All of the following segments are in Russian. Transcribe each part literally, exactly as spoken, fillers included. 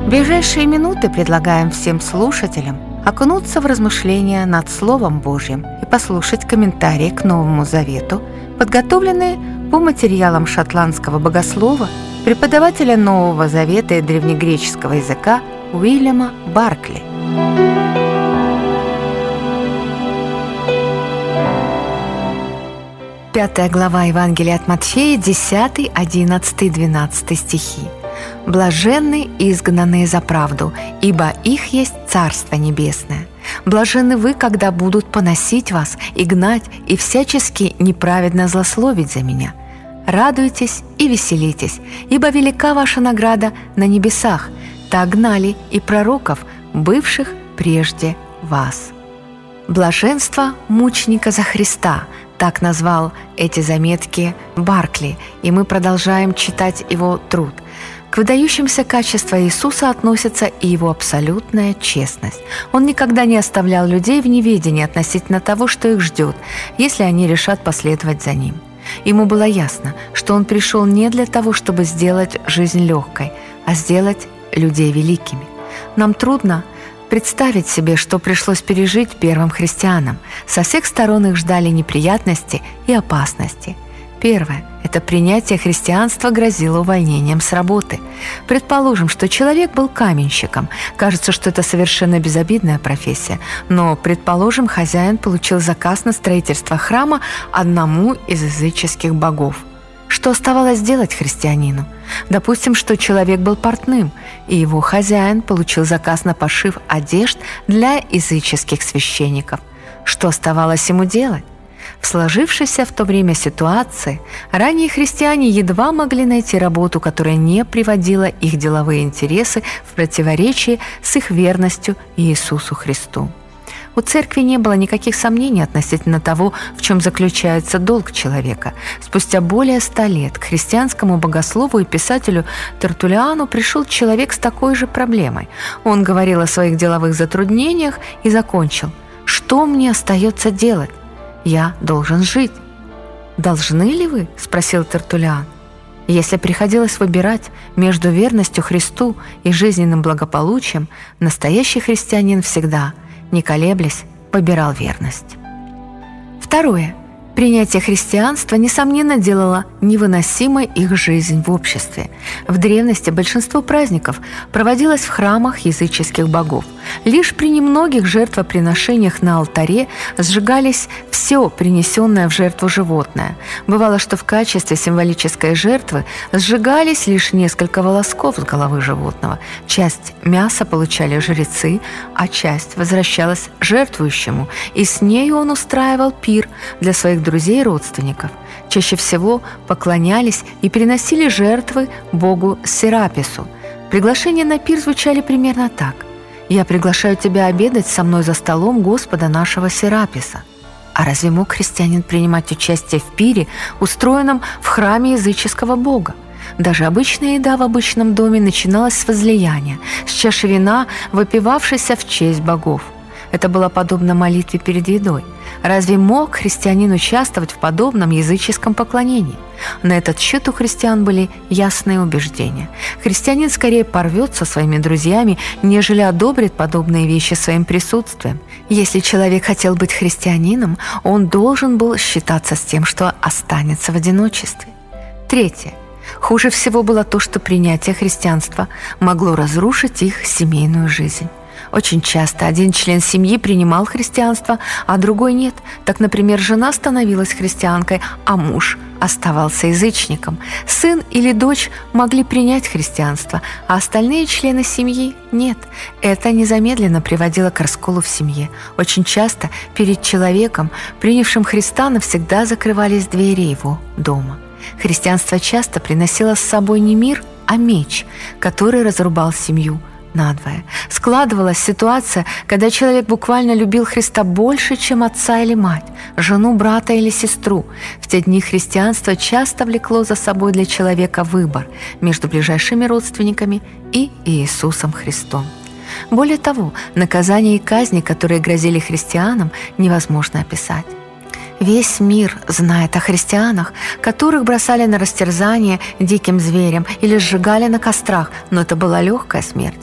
В ближайшие минуты предлагаем всем слушателям окунуться в размышления над Словом Божьим и послушать комментарии к Новому Завету, подготовленные по материалам шотландского богослова, преподавателя Нового Завета и древнегреческого языка Уильяма Баркли. Пятая глава Евангелия от Матфея, десятый, одиннадцатый, двенадцатый стихи. «Блаженны изгнанные за правду, ибо их есть Царство Небесное. Блаженны вы, когда будут поносить вас и гнать, и всячески неправедно злословить за меня. Радуйтесь и веселитесь, ибо велика ваша награда на небесах. Так гнали и пророков, бывших прежде вас». «Блаженство мученика за Христа» – так назвал эти заметки Баркли, и мы продолжаем читать его труд. К выдающимся качествам Иисуса относится и его абсолютная честность. Он никогда не оставлял людей в неведении относительно того, что их ждет, если они решат последовать за ним. Ему было ясно, что он пришел не для того, чтобы сделать жизнь легкой, а сделать людей великими. Нам трудно представить себе, что пришлось пережить первым христианам. Со всех сторон их ждали неприятности и опасности. Первое – это принятие христианства грозило увольнением с работы. Предположим, что человек был каменщиком. Кажется, что это совершенно безобидная профессия. Но, предположим, хозяин получил заказ на строительство храма одному из языческих богов. Что оставалось делать христианину? Допустим, что человек был портным, и его хозяин получил заказ на пошив одежд для языческих священников. Что оставалось ему делать? В сложившейся в то время ситуации ранние христиане едва могли найти работу, которая не приводила их деловые интересы в противоречие с их верностью Иисусу Христу. У церкви не было никаких сомнений относительно того, в чем заключается долг человека. Спустя более ста лет к христианскому богослову и писателю Тертуллиану пришел человек с такой же проблемой. Он говорил о своих деловых затруднениях и закончил: «Что мне остается делать? Я должен жить». «Должны ли вы?» – спросил Тертуллиан. Если приходилось выбирать между верностью Христу и жизненным благополучием, настоящий христианин всегда, не колеблясь, выбирал верность. Второе. Принятие христианства, несомненно, делало невыносимой их жизнь в обществе. В древности большинство праздников проводилось в храмах языческих богов. Лишь при немногих жертвоприношениях на алтаре сжигались все принесенное в жертву животное. Бывало, что в качестве символической жертвы сжигались лишь несколько волосков с головы животного. Часть мяса получали жрецы, а часть возвращалась жертвующему, и с нею он устраивал пир для своих друзей и родственников. Чаще всего поклонялись и приносили жертвы богу Серапису. Приглашения на пир звучали примерно так: «Я приглашаю тебя обедать со мной за столом Господа нашего Сераписа». А разве мог христианин принимать участие в пире, устроенном в храме языческого бога? Даже обычная еда в обычном доме начиналась с возлияния, с чаши вина, выпивавшейся в честь богов. Это было подобно молитве перед едой. Разве мог христианин участвовать в подобном языческом поклонении? На этот счет у христиан были ясные убеждения. Христианин скорее порвет со своими друзьями, нежели одобрит подобные вещи своим присутствием. Если человек хотел быть христианином, он должен был считаться с тем, что останется в одиночестве. Третье. Хуже всего было то, что принятие христианства могло разрушить их семейную жизнь. Очень часто один член семьи принимал христианство, а другой нет. Так, например, жена становилась христианкой, а муж оставался язычником. Сын или дочь могли принять христианство, а остальные члены семьи – нет. Это незамедленно приводило к расколу в семье. Очень часто перед человеком, принявшим Христа, навсегда закрывались двери его дома. Христианство часто приносило с собой не мир, а меч, который разрубал семью надвое. Складывалась ситуация, когда человек буквально любил Христа больше, чем отца или мать, жену, брата или сестру. В те дни христианство часто влекло за собой для человека выбор между ближайшими родственниками и Иисусом Христом. Более того, наказания и казни, которые грозили христианам, невозможно описать. Весь мир знает о христианах, которых бросали на растерзание диким зверям или сжигали на кострах, но это была легкая смерть.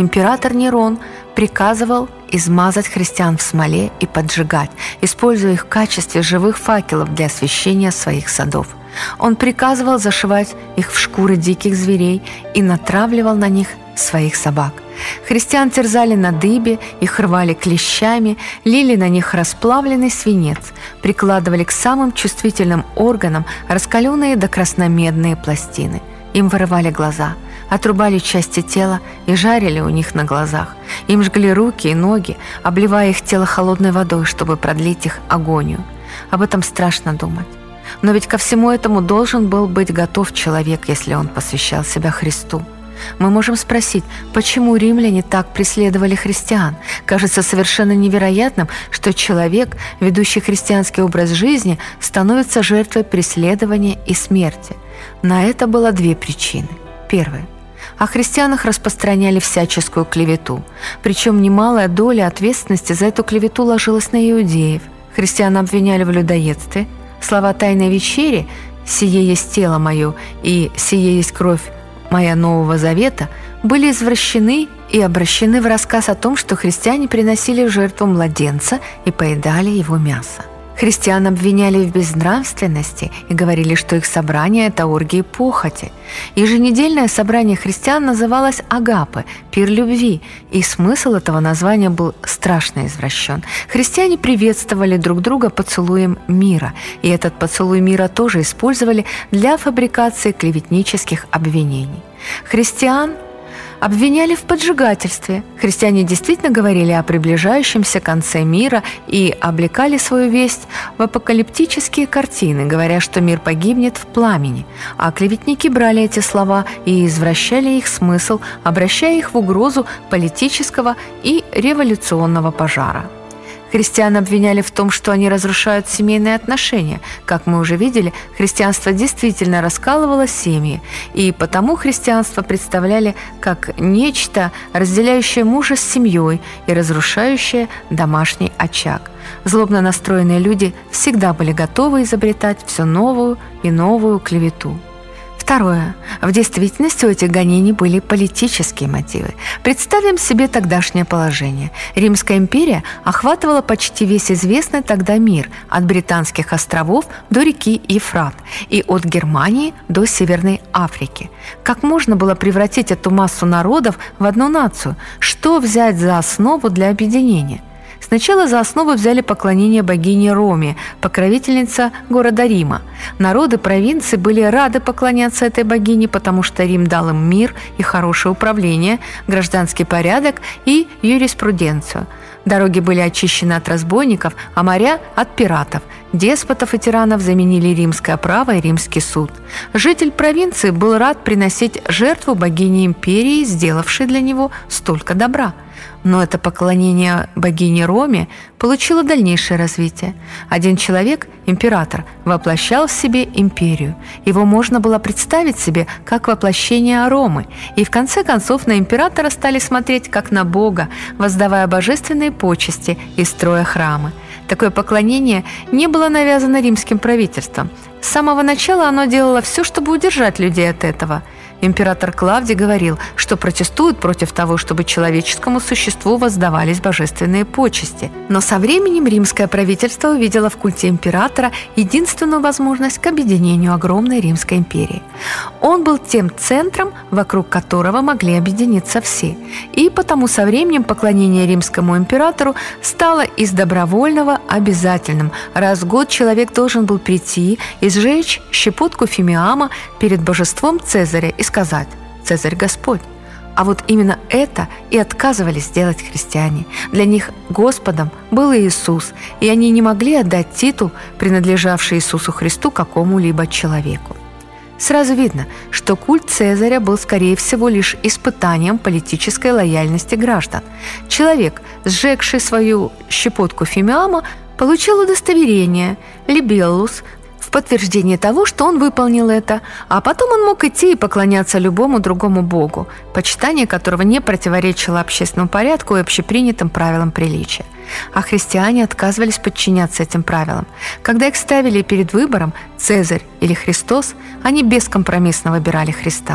император Нерон приказывал измазать христиан в смоле и поджигать, используя их в качестве живых факелов для освещения своих садов. Он приказывал зашивать их в шкуры диких зверей и натравливал на них своих собак. Христиан терзали на дыбе, их рвали клещами, лили на них расплавленный свинец, прикладывали к самым чувствительным органам раскаленные до красномедные пластины. Им вырывали глаза, отрубали части тела и жарили у них на глазах. Им жгли руки и ноги, обливая их тело холодной водой, чтобы продлить их агонию. Об этом страшно думать. Но ведь ко всему этому должен был быть готов человек, если он посвящал себя Христу. Мы можем спросить, почему римляне так преследовали христиан? Кажется совершенно невероятным, что человек, ведущий христианский образ жизни, становится жертвой преследования и смерти. На это было две причины. Первая. О христианах распространяли всяческую клевету, причем немалая доля ответственности за эту клевету ложилась на иудеев. Христиан обвиняли в людоедстве. Слова Тайной вечери «Сие есть тело мое» и «Сие есть кровь моя Нового Завета» были извращены и обращены в рассказ о том, что христиане приносили в жертву младенца и поедали его мясо. Христиан обвиняли в безнравственности и говорили, что их собрание – это оргии похоти. Еженедельное собрание христиан называлось агапе – пир любви, и смысл этого названия был страшно извращен. Христиане приветствовали друг друга поцелуем мира, и этот поцелуй мира тоже использовали для фабрикации клеветнических обвинений. Христиан обвиняли в поджигательстве. Христиане действительно говорили о приближающемся конце мира и облекали свою весть в апокалиптические картины, говоря, что мир погибнет в пламени. А клеветники брали эти слова и извращали их смысл, обращая их в угрозу политического и революционного пожара. Христиан обвиняли в том, что они разрушают семейные отношения. Как мы уже видели, христианство действительно раскалывало семьи, и потому христианство представляли как нечто, разделяющее мужа с семьей и разрушающее домашний очаг. Злобно настроенные люди всегда были готовы изобретать все новую и новую клевету. Второе. В действительности у этих гонений были политические мотивы. Представим себе тогдашнее положение. Римская империя охватывала почти весь известный тогда мир, от Британских островов до реки Ефрат и от Германии до Северной Африки. Как можно было превратить эту массу народов в одну нацию? Что взять за основу для объединения? Сначала за основу взяли поклонение богине Роме, покровительница города Рима. Народы провинции были рады поклоняться этой богине, потому что Рим дал им мир и хорошее управление, гражданский порядок и юриспруденцию. Дороги были очищены от разбойников, а моря – от пиратов. Деспотов и тиранов заменили римское право и римский суд. Житель провинции был рад приносить жертву богине империи, сделавшей для него столько добра. Но это поклонение богине Роме получило дальнейшее развитие. Один человек, император, воплощал в себе империю. Его можно было представить себе как воплощение Ромы. И в конце концов на императора стали смотреть как на Бога, воздавая божественные почести и строя храмы. Такое поклонение не было навязано римским правительством. С самого начала оно делало все, чтобы удержать людей от этого. Император Клавдий говорил, что протестует против того, чтобы человеческому существу воздавались божественные почести. Но со временем римское правительство увидело в культе императора единственную возможность к объединению огромной Римской империи. Он был тем центром, вокруг которого могли объединиться все. И потому со временем поклонение римскому императору стало из добровольного обязательным. Раз в год человек должен был прийти и сжечь щепотку фимиама перед божеством Цезаря и сказать «Цезарь Господь». А вот именно это и отказывались делать христиане. Для них Господом был Иисус, и они не могли отдать титул, принадлежавший Иисусу Христу, какому-либо человеку. Сразу видно, что культ Цезаря был, скорее всего, лишь испытанием политической лояльности граждан. Человек, сжегший свою щепотку фимиама, получил удостоверение «либеллус», в подтверждение того, что он выполнил это, а потом он мог идти и поклоняться любому другому богу, почитание которого не противоречило общественному порядку и общепринятым правилам приличия. А христиане отказывались подчиняться этим правилам. Когда их ставили перед выбором Цезарь или Христос, они бескомпромиссно выбирали Христа.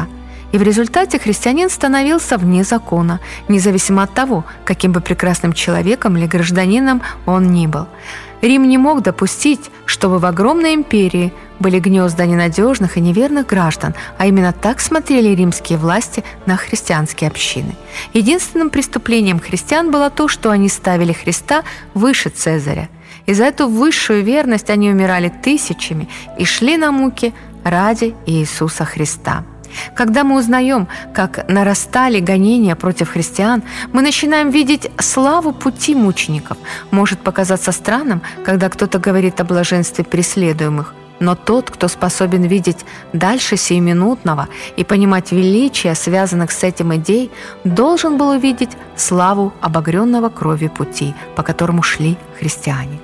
И в результате христианин становился вне закона, независимо от того, каким бы прекрасным человеком или гражданином он ни был. Рим не мог допустить, чтобы в огромной империи были гнезда ненадежных и неверных граждан, а именно так смотрели римские власти на христианские общины. Единственным преступлением христиан было то, что они ставили Христа выше Цезаря. И за эту высшую верность они умирали тысячами и шли на муки ради Иисуса Христа. Когда мы узнаем, как нарастали гонения против христиан, мы начинаем видеть славу пути мучеников. Может показаться странным, когда кто-то говорит о блаженстве преследуемых, но тот, кто способен видеть дальше сиюминутного и понимать величие связанных с этим идей, должен был увидеть славу обогренного кровью пути, по которому шли христиане.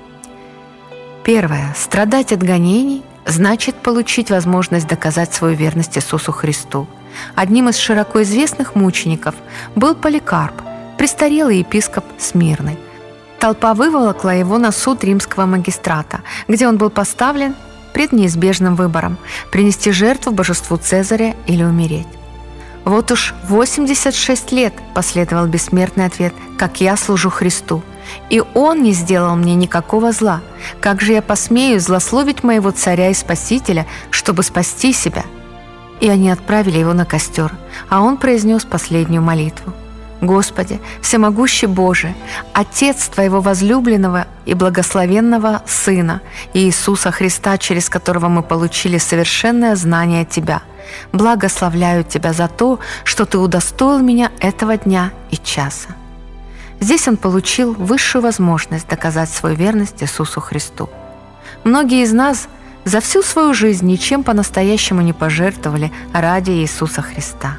Первое. Страдать от гонений значит получить возможность доказать свою верность Иисусу Христу. Одним из широко известных мучеников был Поликарп, престарелый епископ Смирны. Толпа выволокла его на суд римского магистрата, где он был поставлен пред неизбежным выбором – принести жертву божеству Цезаря или умереть. «Вот уж восемьдесят шесть лет», – последовал бессмертный ответ, – «как я служу Христу, и Он не сделал мне никакого зла. Как же я посмею злословить моего царя и спасителя, чтобы спасти себя?» И они отправили его на костер, а он произнес последнюю молитву. «Господи, всемогущий Боже, Отец Твоего возлюбленного и благословенного Сына, Иисуса Христа, через которого мы получили совершенное знание Тебя, благословляю Тебя за то, что Ты удостоил меня этого дня и часа». Здесь он получил высшую возможность доказать свою верность Иисусу Христу. Многие из нас за всю свою жизнь ничем по-настоящему не пожертвовали ради Иисуса Христа.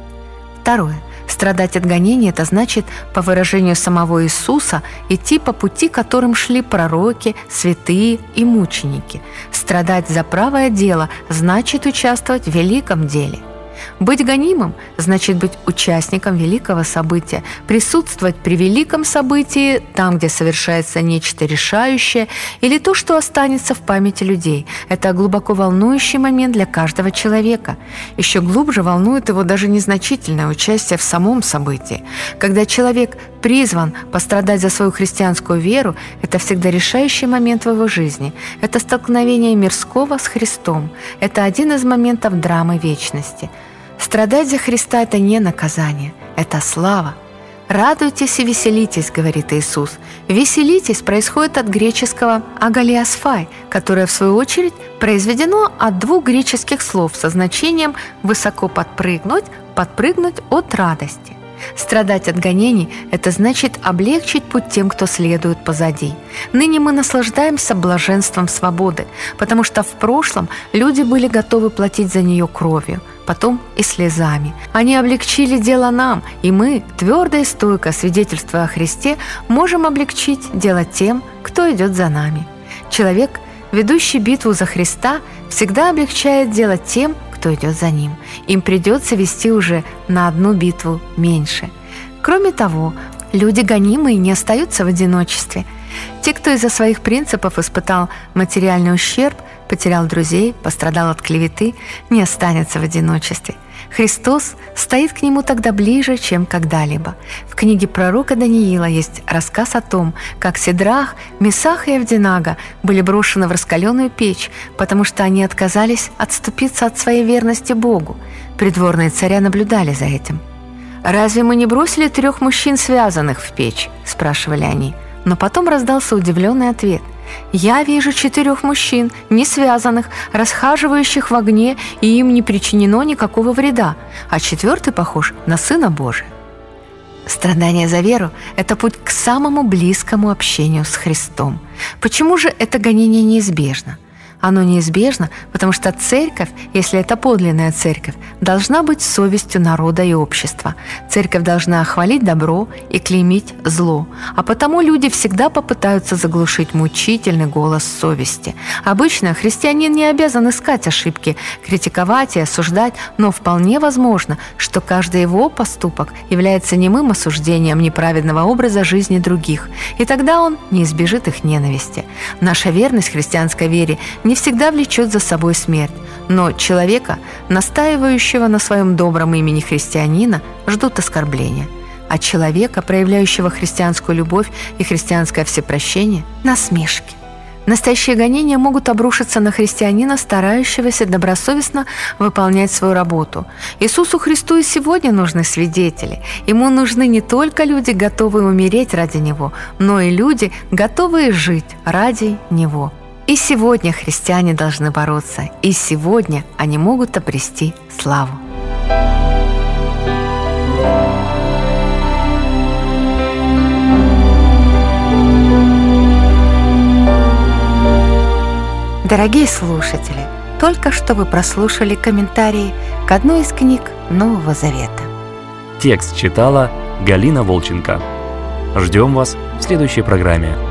Второе. Страдать от гонений – это значит, по выражению самого Иисуса, идти по пути, которым шли пророки, святые и мученики. Страдать за правое дело значит участвовать в великом деле. Быть гонимым значит быть участником великого события, присутствовать при великом событии, там, где совершается нечто решающее, или то, что останется в памяти людей. Это глубоко волнующий момент для каждого человека. Еще глубже волнует его даже незначительное участие в самом событии. Когда человек призван пострадать за свою христианскую веру, это всегда решающий момент в его жизни. Это столкновение мирского с Христом. Это один из моментов драмы вечности. Страдать за Христа – это не наказание, это слава. «Радуйтесь и веселитесь», – говорит Иисус. «Веселитесь» происходит от греческого «агалиасфай», которое, в свою очередь, произведено от двух греческих слов со значением «высоко подпрыгнуть», «подпрыгнуть от радости». Страдать от гонений – это значит облегчить путь тем, кто следует позади. Ныне мы наслаждаемся блаженством свободы, потому что в прошлом люди были готовы платить за нее кровью, потом и слезами. Они облегчили дело нам, и мы, твердо и стойко свидетельствуя о Христе, можем облегчить дело тем, кто идет за нами. Человек, ведущий битву за Христа, всегда облегчает дело тем, кто идет за ним. Им придется вести уже на одну битву меньше. Кроме того, люди гонимые не остаются в одиночестве. Те, кто из-за своих принципов испытал материальный ущерб, потерял друзей, пострадал от клеветы, не останется в одиночестве. Христос стоит к нему тогда ближе, чем когда-либо. В книге пророка Даниила есть рассказ о том, как Сидрах, Месах и Авдинага были брошены в раскаленную печь, потому что они отказались отступиться от своей верности Богу. Придворные царя наблюдали за этим. «Разве мы не бросили трех мужчин, связанных в печь?» – спрашивали они. Но потом раздался удивленный ответ. «Я вижу четырех мужчин, не связанных, расхаживающих в огне, и им не причинено никакого вреда, а четвертый похож на Сына Божия». Страдание за веру – это путь к самому близкому общению с Христом. Почему же это гонение неизбежно? Оно неизбежно, потому что церковь, если это подлинная церковь, должна быть совестью народа и общества. Церковь должна хвалить добро и клеймить зло, а потому люди всегда попытаются заглушить мучительный голос совести. Обычно христианин не обязан искать ошибки, критиковать и осуждать, но вполне возможно, что каждый его поступок является немым осуждением неправедного образа жизни других, и тогда он не избежит их ненависти. Наша верность христианской вере не всегда влечет за собой смерть, но человека, настаивающего на своем добром имени христианина, ждут оскорбления, а человека, проявляющего христианскую любовь и христианское всепрощение, насмешки. Настоящие гонения могут обрушиться на христианина, старающегося добросовестно выполнять свою работу. Иисусу Христу и сегодня нужны свидетели. Ему нужны не только люди, готовые умереть ради Него, но и люди, готовые жить ради Него. И сегодня христиане должны бороться, и сегодня они могут обрести славу. Дорогие слушатели, только что вы прослушали комментарии к одной из книг Нового Завета. Текст читала Галина Волченко. Ждем вас в следующей программе.